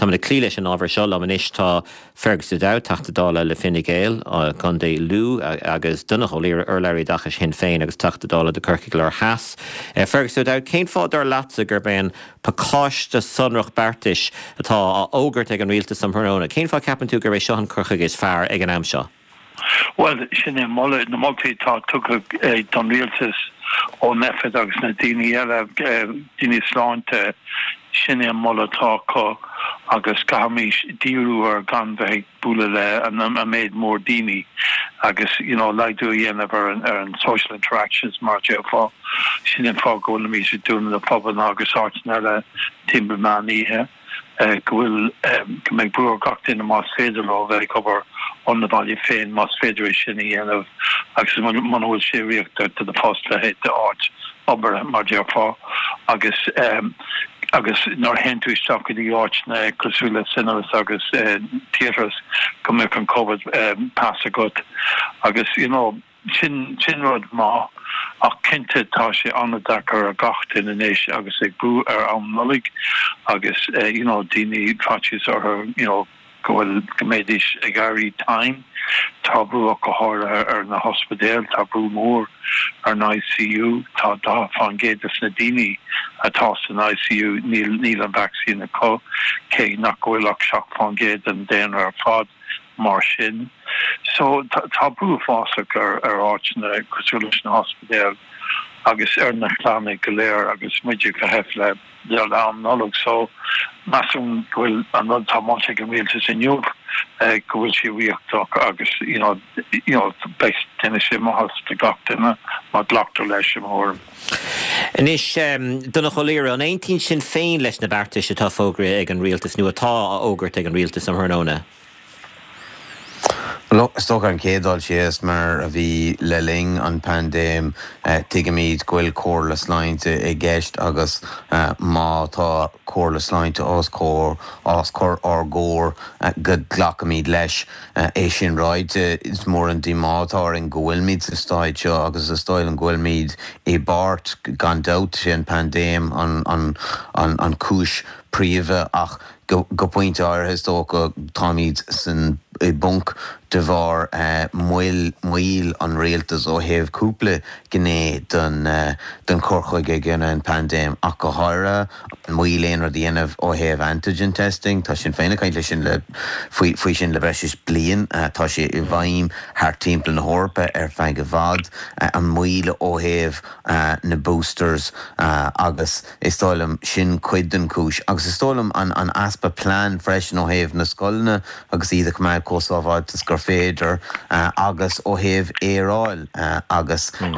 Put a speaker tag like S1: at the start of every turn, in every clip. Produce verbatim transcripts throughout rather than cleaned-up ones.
S1: Tá na clíile an ábhar seo am inis tá Fergus O'Dowd tata dála le Fine Gael gan dé lú agus duna choíir ar leirí dachas Sinn Féin agus tata dála de Kirkig le Haas. Fergus O'Dowd céim fád ar lása gur ben pacáiste sunrach Bertis atá á ógurt ag an rialtas san Hróna. Céim fá ceapan tú gur éis seo an Kirkig is fearr ag an am seo?
S2: Well, sin é molle na multitá tu don rialtas ó nefed agus na daoine eile daoine sláinte sin é molle tá có agus gamis díú ar gan bheith búla le an a méid mór daoine agus, you know, leidú dhéanamh ar an, ar an social interactions mar fá sin é fá go na mí sé dúna na poban agus áitina le timberman ihe uh, go bhfuil um, go méid brúar gachtain na más féidir lá bheith cobar on the value féin más féidir sin í dhéanamh agus man bhfuil sé riachtar to the post le héit de áit obair mar fá agus um, agus nor hentu isteach í áit na cosúla cinemas agus uh, theatras go mé an COVID um, pass agat agus, you know, sin sinrod má ach cinnte tá sé anna dachar a gachtain in éis agus ag brú ar an nolig agus, uh, you know, daoine fatis ar her, you know, gohfuil goméidis a gairí time tá brú a go háir ar na hospidéal tá brú mór ar na I C U tá dá fan géidir na daoine atá san I C U níl níl an vaccine a có cé nach gohfuilach seach fan géid an déan ar fad mar sin. So tá brú fásach ar ar áit na cosúlas na hospidéal agus ar na chlána go léir agus muidir go hef le deal am nolog, so massum gohfuil an rud tá máte go rialtas inniuh go bhfuil sé riachtach agus, you know, you know, beis tenne sé mahas de gachtainna má glachtar leis sem mór.
S1: Anis duna choléir an eighteen Sinn Féin leis na Bertis atá fógra ag an rialtas nu atá a ógurt ag an rialtas am Hróna.
S3: Look, stoch an cédal sias mar a bhí leling an pandéim uh, tigamid gwyl córlas lainte i gceist agus uh, má tá córlas lainte os cór os cór ar gór uh, gud glacamid leis uh, é sin ráid uh, is mór an dimátar in gwylmid sa stáid seo agus a stáil an gwylmid i bart gan daut sin pandéim an, an, an, an cúis príomh ach go, go pointe ar his tó go támid san i bunk de bhar uh, muil muil an réaltas ó heh cúpla gné don uh, don corchuig ag gine an pandéim ach go háire muil éonar dhéanamh ó heh antigen testing tá sin féinna caiint lei sin le faoi faoi sin le breis blian uh, tá sé i bhaim thar timppla na hórpa ar feig go bhd uh, an muile ó heh uh, na boosters uh, agus is stáilm sin cuid den cúis agus is stáilm an, an aspa plán freisin ó heh na scoilna agus iad go maid cósábháid is gur féidir uh, agus ó heh éráil uh, agus mm.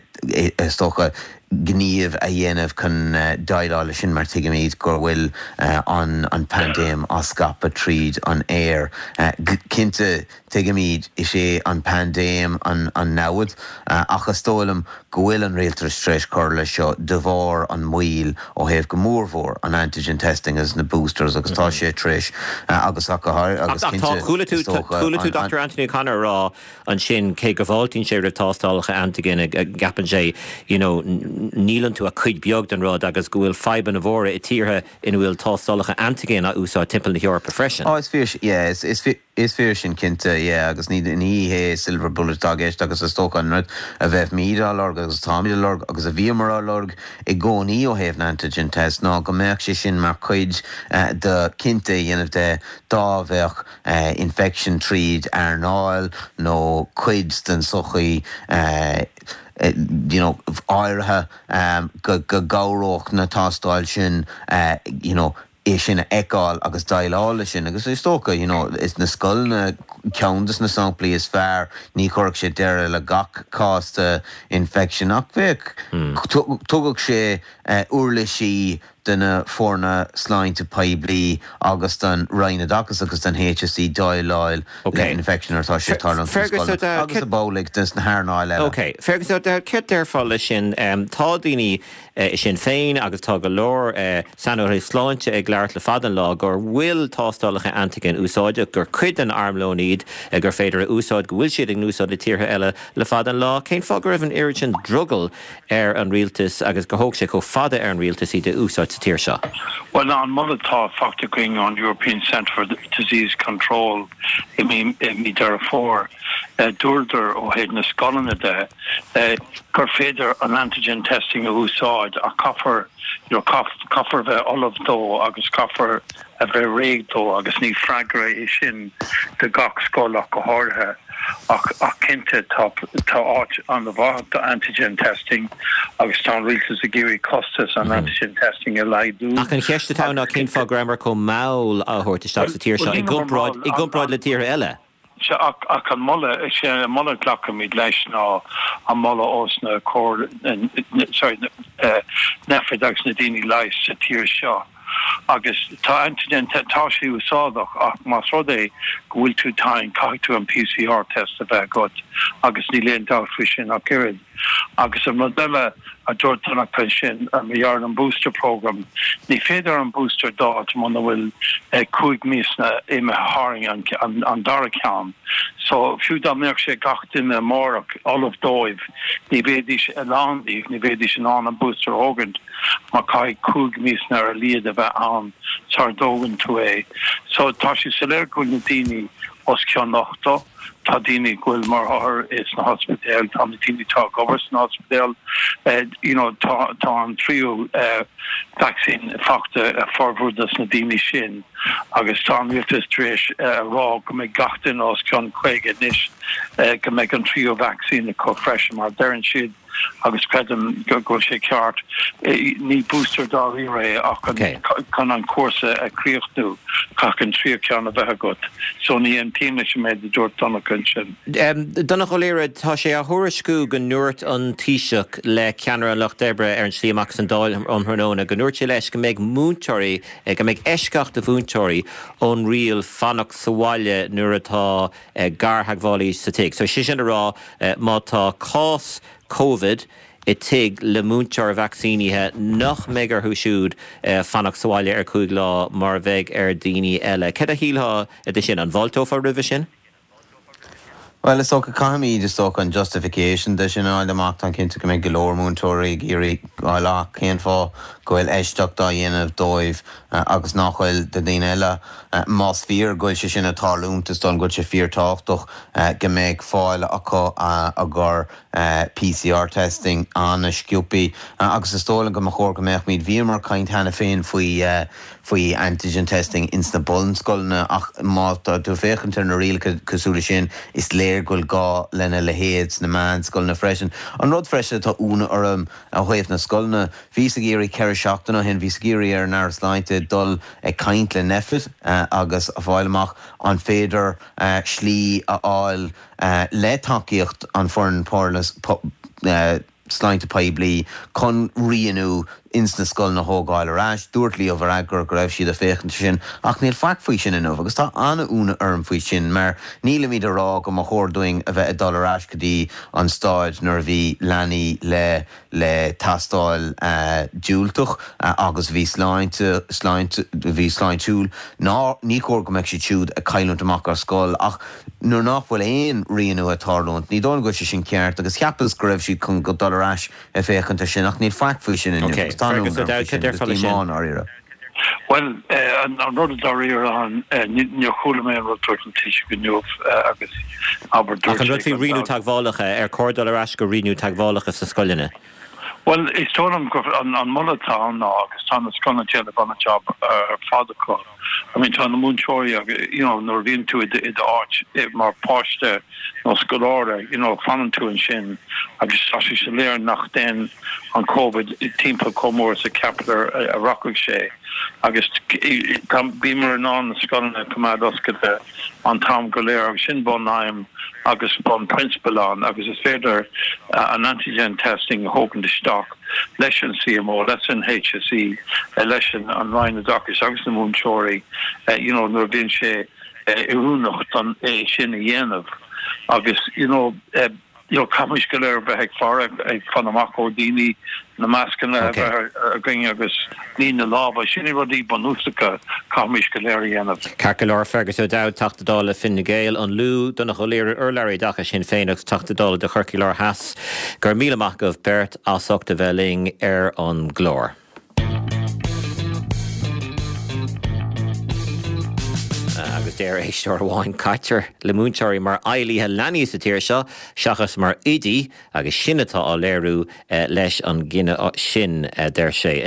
S3: uh, stocha gníomh a dhéanamh chun uh, daidála sin mar tigamid gur bhfuil uh, an, an pandéim a scapa tríd an air. Uh, Cinnte tigamid is sé an pandéim an, an náud uh, ach a stólam go bhfuil an réaltar streis cóirla seo de bhar an muil ó heh go mórmhór an antigen testing as na boosters agus tá sé tríis uh, agus ach go háir agus cinnte
S1: chúla tú Doctor Anthony O'Connor rá an sin cé go bháltín sé ar tástálacha antigen a gapan sé, you know, nílan tú a chuid beag den rád agus go bhfuil fiban a bhóra i tíortha in bhfuil tástálacha antigen a úsá timppla na Heorpa freisin.
S3: Oh, is fear, yeah, is is is fear sin cinnte, yeah, agus ní ní hé silver bullet dageist agus a stócan rud a bheith míad lorg agus táimid lorg agus a bhíomar lorg i gcónaí ó heh na antigen test ná go mbeadh sé sin mar chuid uh, de cinnte dhéanamh de dá bheith uh, infection tríd ar náil nó chuid den sochaí uh, Uh, you know, áirithe um, go go gáróch na tástáil sin, uh, you know, é sin eáil agus dailála sin agus is tóca, you know, is na scoilna ceantas na samplaí is fearr ní chorc sé deire le gach cásta infection ach bheith hmm. tugad sé uh, urla sí duna fórna sláinte paibli agus den Rhine agus agus den H S C dailáil
S1: okay.
S3: le infection ar tá sé tarna agus a bólig dus na hairnáil eile.
S1: Ok, Fergus ó de cit ar fála sin um, tá daoine uh, sin féin agus tá go leor uh, sanúir sláinte ag leart le fadan lá gur bhfuil tástálacha antigen úsáide gur cuid an armlóníd uh, gur féidir a úsáid go bhfuil siad ag núsáid le tíortha eile le fadan lá. Cén fá gur raibh an iritin drugal ar an rialtas agus go hóg sé có fada ar an rialtas í de úsáid sa tír seo.
S2: Well, on Mulletá factor going on European Centre for Disease Control, I mean, me therefore, Durder o head na scolanna de, gur féidir an antigen testing a úsáid a coffer, you know, coffer ve olive dó agus coffer a bheith réig dó agus ní fragra é sin de gach scola go háthe. Ach, ach kinte tá áit an the antigen testing agus tá rialtas a géirí costas an antigen testing a leidú.
S1: Ach an cheiste tá ná cén fá grammar có máil a thuirteach sa tír seo i gcumpráid i gcumpráid le tír eile.
S2: Se ach an molle sé molle glacca míid leis ná an molle os na cór sorry nefridags na daoine leis sa tír seo. Agus tá antigen tá sí úsáadach ach más rud é go bhfuil tú táin caiú an P C R test a bheith got agus ní léon dáhfu sin a cirid. Agus an modelle a dúirtánach pe sin a méar an booster program. Ní féidir an booster dát man bhfuil cúig mísna éime háing an an dara ceann. So fiú dá méach sé gach duine mórach olive dóibh ní bhéidir a lándaíh ní bhéidir an an an booster ógant má cai cúig mísna ar a líad a bheith an tar dógan tú é. So tá si sa léir gúil na daoine os ceann nachtá. Tá daoine ghfuil mar thar is na hospital, tá na daoine tá gobars na hospital, uh, you know, tá, tá an tríú uh, vaccine facta a forward as na daoine sin, agus tá an rialtas tríis uh, rá go méid gachtain os ceann chuige níos uh, go méid an tríú vaccine a có freisin mar dearann siad agus credum go go sé ceart ní booster dá ré ach can an cuasa a críochtú cach an trío ceann a bheith got. So ní an tíime sem méid a dúirt donna chun sin.
S1: Donna choléire tá sé a thuairiscú go nuirt an tíiseach le ceanara Loch Debre ar an slíamach an dáil an thnóna go nuirt sé leis go méid múntóirí go méid eisceach de bhúntóirí ón rial fannach saháile nuair atá garthagháilí sa tiig. So si sin rá má tá cás COVID i tig le múntear vaccínithe nach mégar thuisiúd fannach saháile ar cúig lá mar bheith ar daoine eile. Cad a híoltha é sin an bhailtóf a ribh sin?
S3: Well, it's okay. Economy just talk on justification. There's you know the mark on kintu come galore moontori giri ala ken for goil estock da yen of doive agus nachwell the dinella mas fear goil shin a tarlum to stone goil fear talk doch gemeg file ako agar P C R testing on a scupi agus stolen go machor gemech mid vimmer kind hanna fein fui fui antigen testing in the bullen skolna ach mat to fechen turn real kasule is gul ga lenne le heads na man skolna freshen an rod freshen ta una orm a hoef na skolna visagiri kere shachtana hen visagiri er nar slainte dul e kaintle neffet agus a foilmach an feder schli a oil le takiocht an foreign parlas slainte paibli con rienu instant skull na hógáil arás dúirtlí over agur go raibh siad a féchan sin ach níl fac faoi sin inmh agus tá anna úna orm faoi sin mar níla míad ará go mar chóirdoing a bheith a dul arás go dtí an stáid nuair bhí leanaí le le tastáil dúilteach agus bhí sláinte sláinte bhí sláintúil ná ní chóir go mbeidh si siúd a cailúnt amach ar scoil ach nuair nach bhfuil éon rianú a tarlúnt ní dóna go sé sin ceart agus cheapas go raibh siad chun go dul arás a féchananta sin ach níl fac faoi sin inmh
S2: Well, uh, an rud daríir an neochúla an ruturtan tíise go nuamh agus aber
S1: dúirt. Ach an rud fí riú taghálacha ar cordal arás go riú taghálacha sa scoilne.
S2: Well, is tólam go an an Mulletá ná agus tá na scoilna teanna banna job ar fádacha. I mean, tá na múntóirí you know, nor bhíonn tú i áit mar páiste nó scoláire, you know, fanan tú an sin agus tá sí sa léir nach den an COVID timppla comór sa capital a rockig sé agus bímar an an na scoilna cumad oscailte an tam go léir agus sin bon naim agus bon principal an agus is féidir an antigen testing hógan de stock leis an C M O, that's in H S E leis an Ryan doctors agus na múntóirí you know, nor bhíonn sé iúnacht an é sin a dhéanamh agus you know uh, you know camis go léir bheith ag far ag fan amach ó daoine na meascanna a gring agus ní na lába sin rudí banúsacha camis go léir dhéanamh.
S1: Ceacail leir fergus ó dád tachtadála Fine Gael an lú donna go léir urlairí dacha sin féinach tachtadála de chuircií leir heas gur míle amach go beirt asachta bheling ar an glór. agus déir éisteir bháin caiitear le múnteirí mar ailíthe leanaí sa tíir seo, seachas mar idí agus sinnatá á léirú leis an gine sin déir sé.